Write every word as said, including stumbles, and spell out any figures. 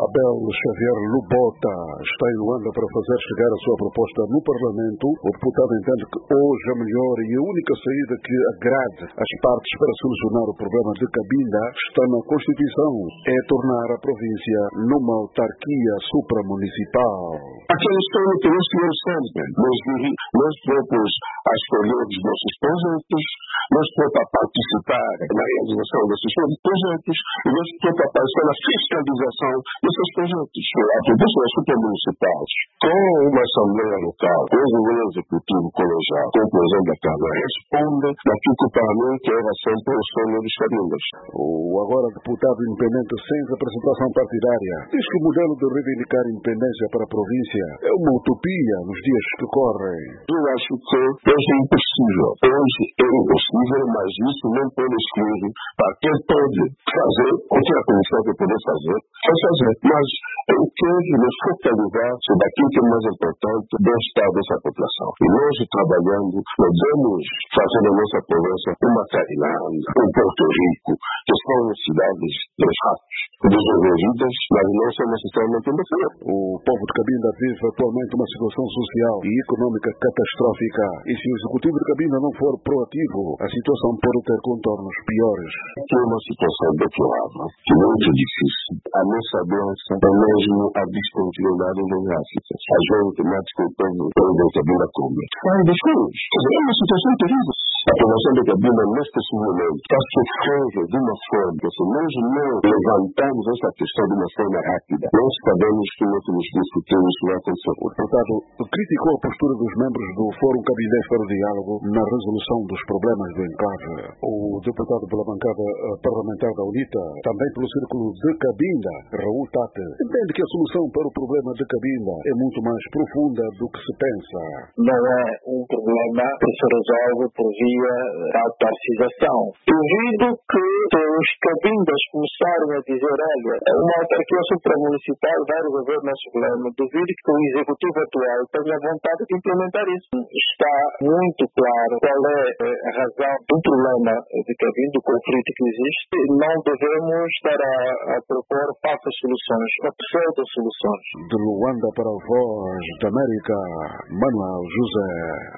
Abel Xavier Lubota está em Luanda para fazer chegar a sua proposta no Parlamento. O deputado entende que hoje a melhor e a única saída que agrade as partes para solucionar o problema de Cabinda está na Constituição, é tornar a província numa autarquia supramunicipal. Aquela história que nós queremos sempre, nós, nós próprios a escolher os nossos projetos, nós próprios a participar na realização desses projetos e nós próprios a participar na fiscalização desses projetos. A proposta das supramunicipais, com uma assembleia local, com o governo executivo colegial, com o presidente da Câmara, responde daquilo que o Parlamento era sempre o sonho dos Cabindas. O agora deputado independente sem representação partidária diz que o modelo de reivindicar independência para a província é uma utopia nos dias que correm. Eu acho que hoje é impossível. Hoje é impossível, mas isso não pode excluir para quem pode fazer, o que a Comissão vai poder fazer, vai fazer. Mas eu quero me focalizar sobre aquilo que é mais importante do bem-estar dessa população. E nós, trabalhando, podemos fazer a nossa província uma Tailândia, um Porto Rico, que são cidades dos ratos, desenvolvidas, mas não são necessariamente indefinidas. O povo de Cabinda vive atualmente uma situação social e econômica catastrófica. E se o executivo de Cabinda não for proativo, a situação pode ter contornos piores. É uma situação deplorável, muito difícil. A nossa doença é mesmo a descontinuidade geográfica. A gente mata que o povo de Cabinda come. Sai dos filhos. É uma situação terrível. A população de Cabinda, neste momento, está sofrendo de uma forma que, se nós não levantarmos essa questão de uma forma rápida, nós sabemos que no futuro isso vai acontecer. O deputado criticou a postura dos membros do Fórum Cabindés para o Diálogo na resolução dos problemas do enclave. O deputado pela bancada parlamentar da UNITA, também pelo Círculo de Cabinda, Raul Tate, entende que a solução para o problema de Cabinda é muito mais profunda do que se pensa. Não é um problema que se resolve por via da autarcização. Duvido que os cabindas começaram a dizer, olha, uma autarquia supramunicipal vai resolver o nosso problema. Duvido que o executivo atual tenha vontade de implementar isso. Está muito claro qual é a razão do problema de Cabinda, do conflito que existe. Não devemos estar a, a propor falsas soluções, ou pseudo-soluções. De Luanda para a Voz da América, Manuel José.